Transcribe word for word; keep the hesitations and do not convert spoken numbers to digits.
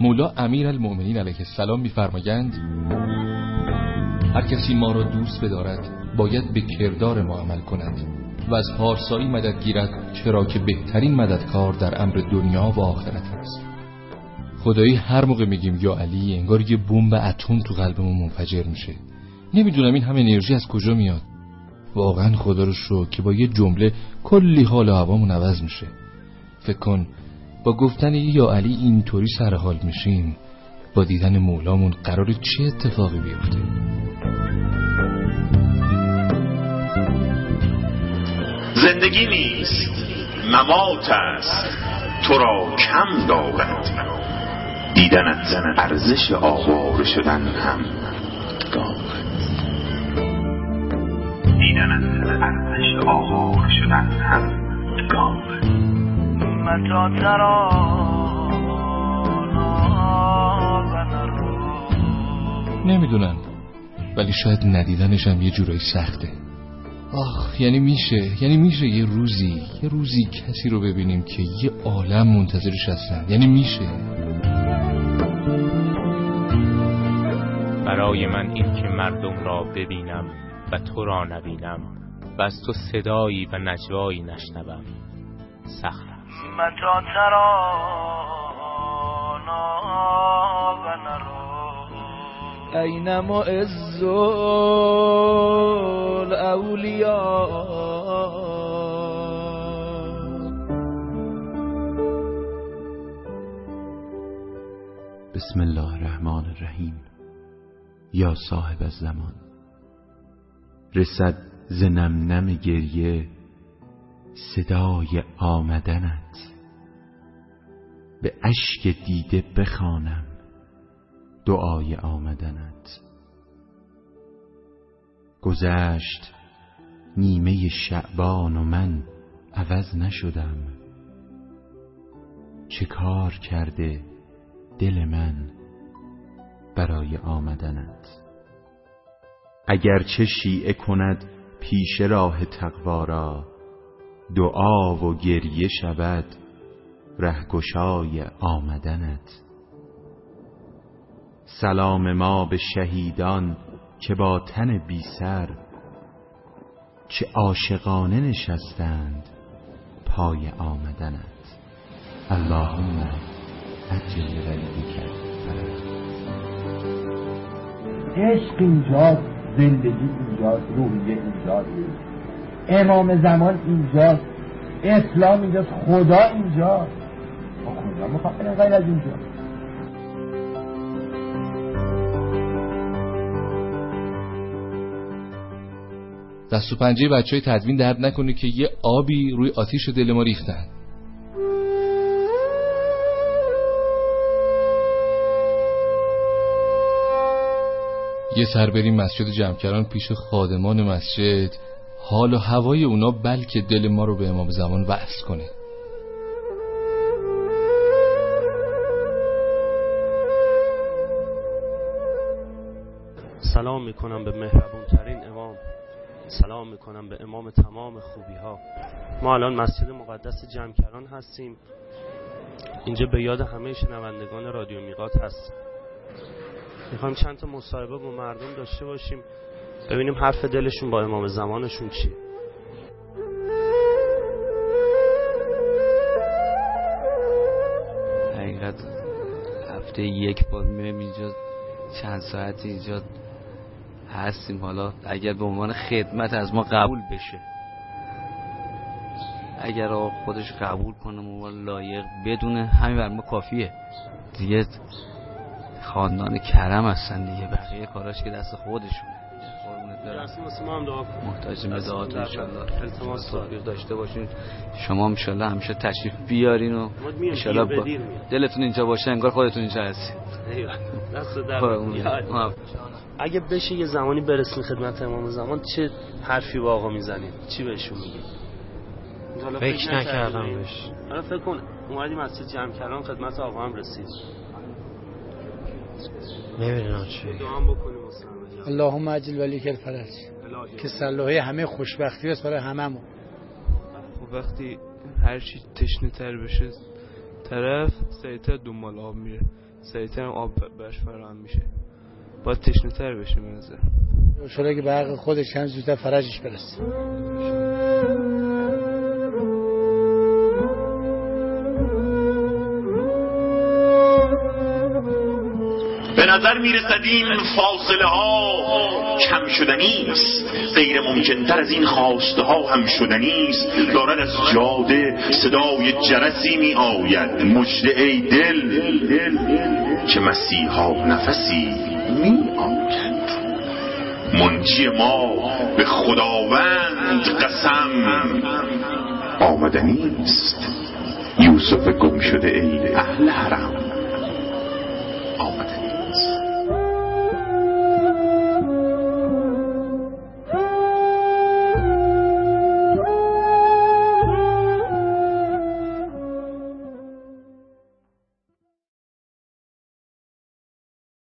مولا امیرالمؤمنین علیه السلام می‌فرمایند هر کسی ما را دوست بدارد باید به کردار ما عمل کند و از پارسایی مدد گیرد، چرا که بهترین مددکار در امر دنیا و آخرت است. خدایی هر موقع میگیم یا علی انگار یه بمب اتم تو قلبمون منفجر میشه. نمیدونم این همه انرژی از کجا میاد. واقعا خدا رو شکر که با یه جمله کلی حال و هوامون عوض میشه. فکر کن با گفتن یا علی اینطوری سر حال میشیم، با دیدن مولامون قراره چه اتفاقی بیفته؟ زندگی نیست، ممات است، تو را کم دارد. دیدنت زن ارزش آواره شدن هم دارد. دیدنت زن ارزش آواره شدن هم دارد. متا نمیدونم، ولی شاید ندیدنش هم یه جورایی سخته. آخ، یعنی میشه یعنی میشه یه روزی یه روزی کسی رو ببینیم که یه عالم منتظرش هستن. یعنی میشه. برای من این که مردم را ببینم و تو را نبینم و از تو صدایی و نجوایی نشنوم سخت است. متا ترانا و نرا اینما ازول اولیا. بسم الله الرحمن الرحیم. یا صاحب الزمان، رسد ز نم نم گریه صدای آمدنت، به اشک دیده بخوانم دعای آمدنت. گذشت نیمه شعبان و من عوض نشدم، چه کار کرده دل من برای آمدنت. اگر چه شیعه کند پیش راه تقوا را، دعا و گریه شود رهگشای آمدنت. سلام ما به شهیدان که با تن بی سر، چه عاشقانه نشستند پای آمدنت. اللهم عجل بولیک. عشق اینجاست، زندگی اینجاست، روحیه اینجاست، امام زمان اینجاست، اسلام اینجاست، خدا اینجاست. ما کجا میخوام غیر از اینجا؟ دست و پنجه بچه های تدوین درد نکنه که یه آبی روی آتیش دل ما ریختن. یه سر بریم مسجد جمکران پیش خادمان مسجد، حال و هوای اونا بلکه دل ما رو به امام زمان وصل کنه. سلام میکنم به مهربون ترین امام، سلام میکنم به امام تمام خوبی ها. ما الان مسجد مقدس جمکران هستیم. اینجا به یاد همه شنوندگان رادیو میقات هست. میخوایم چند تا مصاحبه با مردم داشته باشیم، ببینیم حرف دلشون با امام زمانشون چیه. حقیقت هفته یک بار میریم اینجا، چند ساعتی اینجا هستیم. حالا اگر به عنوان خدمت از ما قبول بشه، اگر آقا خودش قبول کنه ما لایق بدونه، همین بر ما کافیه دیگه. خاندان کرم هستن دیگه، بقیه کاراش که دست خودشونه. قربونت برم. ما هم دعا کنیم. محتاجیم به دعاتون ان شاء الله. التماس توفیق داشته باشین. شما ان شاء الله همیشه تشریف بیارین و ان شاء الله با دلتون اینجا باشه انگار خودتون اینجا هستید. ایوه. دست در. اگه بشه یه زمانی برسیم خدمت امام زمان، چه حرفی با آقا میزنید؟ چی بهشون میگید؟ فکر نکردم بهش. حالا فکر کن اومدیم مسجد جمکران خدمت آقا هم رسید. نمیدونم چی دعا بکنیم مسلمان. اللهم عجل ولیک الفرج، که صلاحه همه خوشبختی است برای هممون. خب وقتی هر چی تشنه تر بشه طرف سریعتر دنبال آب میره. سریعتر آب برش فراهم میشه. باید تشنه تر بشه به نظر. شاید که به حق خودش چند زودتر فرجش برسه. به نظر میرسد این فاصله ها کم شدنی است، غیر ممکن تر از این خواسته ها هم شدنی است. دارد از جاده صدای جرسی می آید، مژده ای دل که مسیحا نفسی می آید. منجی ما به خداوند قسم آمدنی است، یوسف گم شده ای اهل حرم.